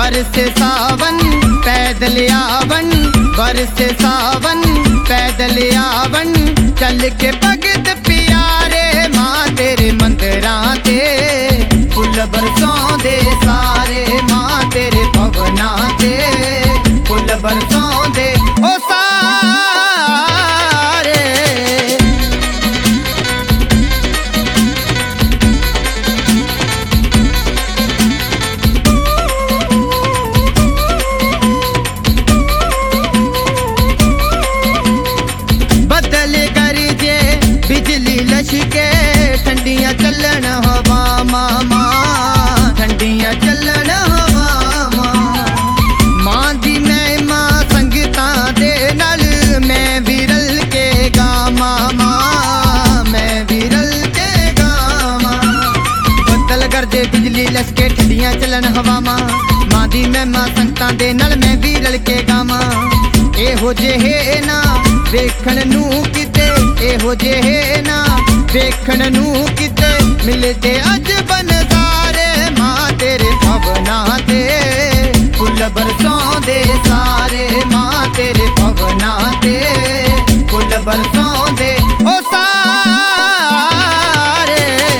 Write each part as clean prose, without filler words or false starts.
बरसे सावन पैदल आवन, बरसे सावन पैदल आवन, चल के भगत प्यारे मां तेरे मंदिरां ते फुल बरसोंदे सारे, मां तेरे भवनां ते फुल बरसोंदे ओ सारे। बदल गरजे बिजली लशके, ठंडियां चलन हवा मामा, ठंडियां चलन हवा मां दी महिमा संगतां दे नाल, मैं भी रल के गावां मां, मैं भी रल के गावां। बदल गरजे बिजली लशके, ठंडियां चलन हवा मां दी महिमा संगतां दे नाल, मैं भी रल के गावां। एहो जेहे ना वेखण नूं किते, एहो जेहे ना वेखण नूं किते, मिलदे अज बनजारे मां तेरे भवनां ते फुल बरसोंदे सारे, मां तेरे भवनां ते फुल बरसोंदे ओ सारे।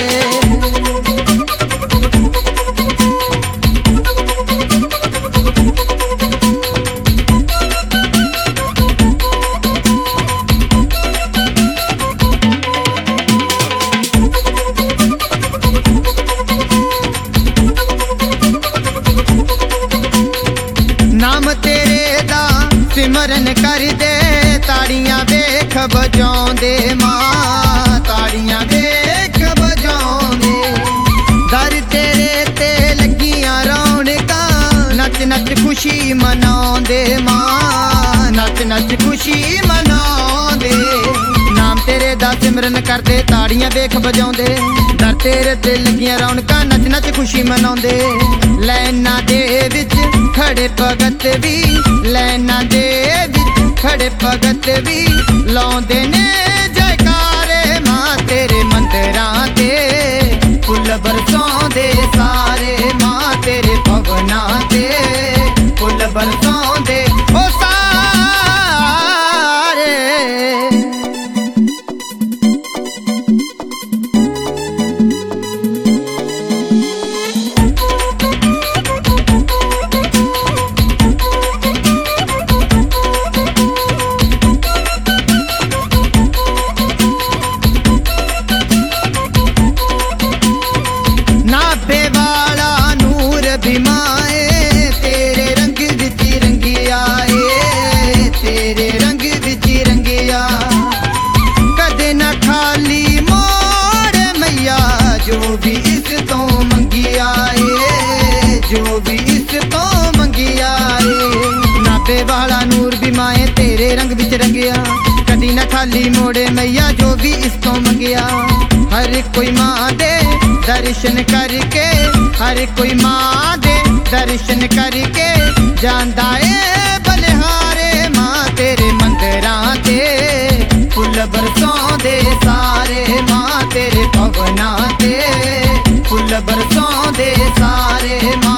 नाम तेरे दा सिमरन कर दे, ताड़ियां वेख बजाउंदे मां, ताड़ियां वेख बजाउंदे। दर तेरे ते लगियां रौनकां, नच नच खुशी मनाउंदे मां, नच नच खुशी मनाउंदे। नाम तेरे दा सिमरन करदे, ताड़ियां वेख बजाउंदे, दर तेरे ते लगियां रौनकां, नच नच खुशी मनाउंदे। लैना दे विच खड़े भगत भी, लैना दे विच खड़े भगत भी, लाउंदे ने जयकारे मां तेरे मंदिरां ते फुल बरसोंदे सारे, मां तेरे भवनां ते फुल बरसोंदे ओ सारे। नाभे वाला नूर बिमाए, तेरे रंग विच रंगिया ए, तेरे रंग विच रंगिया। कदे न खाली मोड़ मैया, जो भी इस तो मंगिया ए, जो भी इस तो मंगिया ए। नाभे वाला नूर बिमाए, तेरे रंग विच रंगिया, कदी न खाली मोड़े मैया, जो भी इस तो मंगिया। हर कोई मां दे दर्शन करके, हर कोई मां दे दर्शन करके, जांदा ए बलिहारे मां तेरे मंदिरां ते फुल बरसोंदे सारे, मां तेरे भवनां ते फुल बरसोंदे सारे मां।